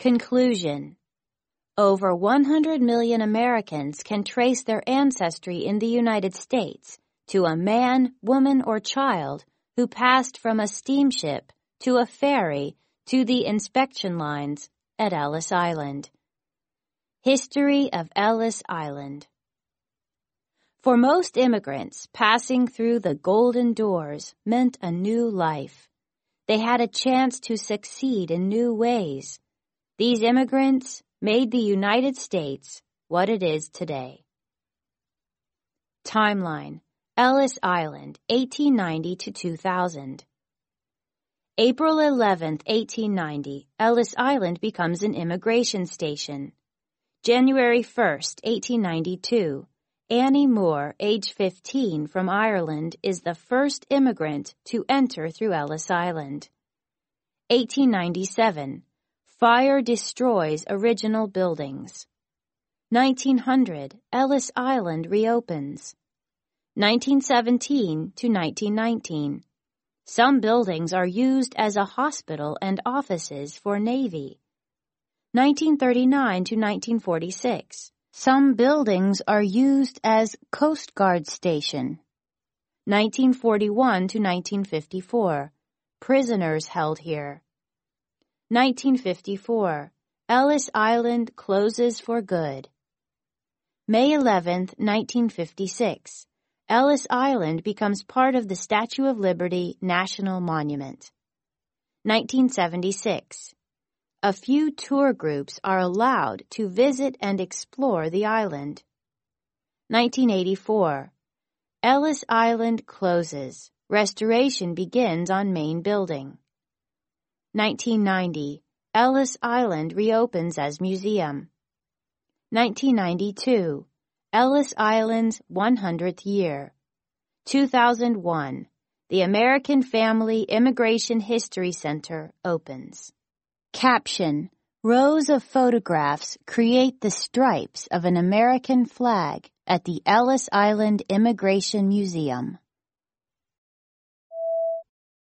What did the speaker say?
Conclusion. Over 100 million Americans can trace their ancestry in the United States to a man, woman, or child who passed from a steamship to a ferry to the inspection lines at Ellis Island. History of Ellis Island. For most immigrants, passing through the golden doors meant a new life. They had a chance to succeed in new ways. These immigrants made the United States what it is today. Timeline: Ellis Island, 1890 to 2000. April 11, 1890, Ellis Island becomes an immigration station. January 1, 1892, Annie Moore, age 15, from Ireland, is the first immigrant to enter through Ellis Island. 1897, fire destroys original buildings. 1900, Ellis Island reopens. 1917 to 1919, some buildings are used as a hospital and offices for Navy. 1939 to 1946, some buildings are used as Coast Guard station. 1941 to 1954, prisoners held here. 1954, Ellis Island closes for good. May 11, 1956, Ellis Island becomes part of the Statue of Liberty National Monument. 1976, a few tour groups are allowed to visit and explore the island. 1984, Ellis Island closes. Restoration begins on main building. 1990, Ellis Island reopens as museum. 1992, Ellis Island's 100th year. 2001, the American Family Immigration History Center opens. Caption: rows of photographs create the stripes of an American flag at the Ellis Island Immigration Museum.